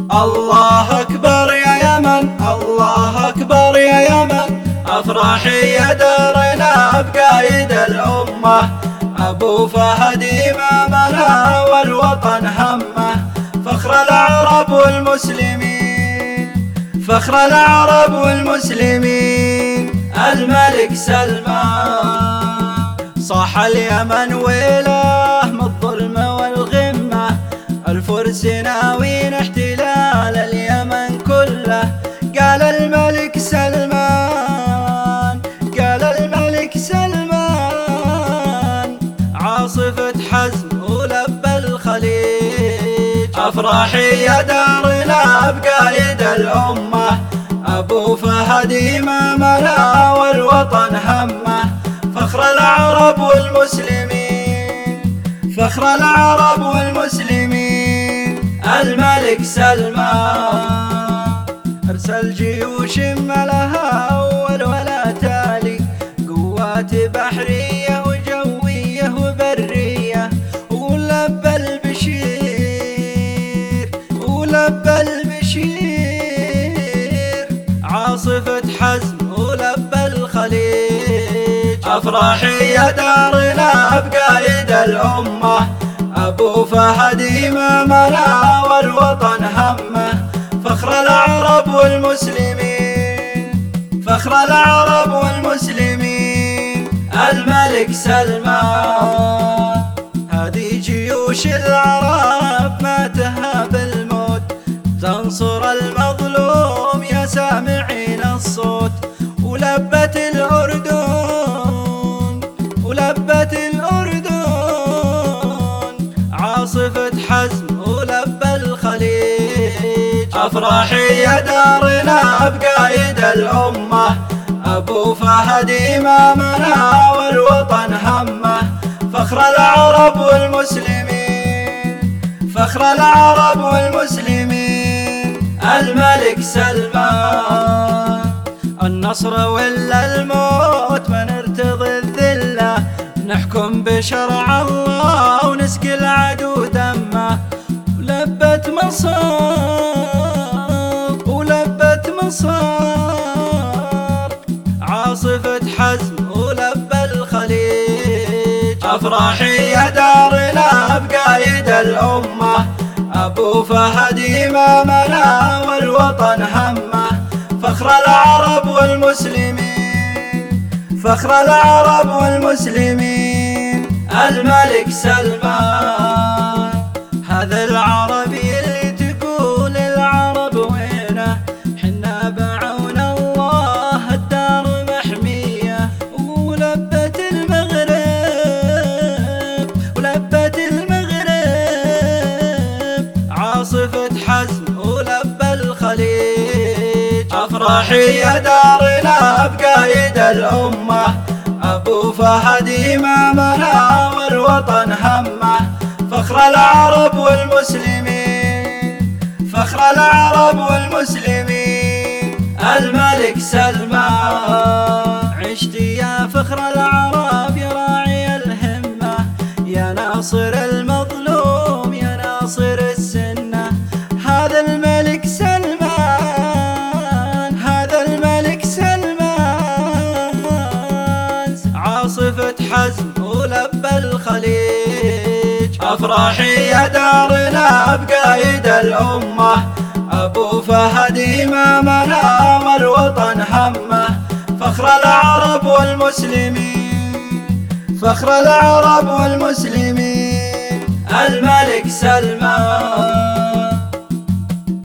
الله أكبر يا يمن، الله أكبر يا يمن، أفراحي يا دارنا بقايد الأمة. أبو فهد إمامنا والوطن همه، فخر العرب والمسلمين، فخر العرب والمسلمين. الملك سلمان صاح اليمن ويله من الظلم والغمة، الفرس ناوين احتلال اليمن كله. قال الملك سلمان، قال الملك سلمان، عاصفة حزم ولبى الخليج. أفراحي يا دارنا بقايد الأمة، أبو فهد إمامنا والوطن همه. فخر العرب والمسلمين، فخر العرب والمسلمين. الملك سلمان أرسل جيوش ما لها أول ولا تالي، قوات بحرية وجوية وبرية. ولبى البشير، ولبى البشير، عاصفة حزم ولبى الخليج. أفراحي يا دارنا بقايد الأمة، أبو فهد إمامنا والوطن همه. فخر العرب والمسلمين، فخر العرب والمسلمين. الملك سلمان هذه جيوش العرب ما تهاب الموت، تنصر المظلوم يا سامعين الصوت. ولبت الأردن، ولبت الأردن، عاصفة حزم ولبى الخليج. أفراحي يا دارنا بقايد الأمة، أبو فهد إمامنا والوطن همه. فخر العرب والمسلمين، فخر العرب والمسلمين. الملك سلمان النصر ولا الموت ما نرتضي الذلة، نحكم بشرع الله ونسقي العدو دمه. ولبت مصار، ولبت مصار، عاصفة حزم ولبى الخليج. أفراحي يا دارنا بقايد الأمة، أبو فهد إمامنا والوطن همه. فخر العرب والمسلمين، فخر العرب والمسلمين. الملك سلمان هذا العربي اللي تقول العرب وينه، حنا بعون الله الدار محمية. ولبت المغرب، ولبت المغرب، عاصفة حزم ولبى الخليج. أفراحي يا دارنا بقايد الأمة، أبو فهد إمامنا والوطن همه. فخر العرب والمسلمين، فخر العرب والمسلمين. الملك سلمان عشت يا فخر العرب يا راعي الهمة، يا ناصر المظلوم يا ناصر السنة. هذا الملك سلمان، هذا الملك سلمان، عاصفة حزم ولبى الخليج. أفراحي يا دارنا بقايد الأمة، أبو فهد إمامنا والوطن همه. فخر العرب والمسلمين، فخر العرب والمسلمين. الملك سلمان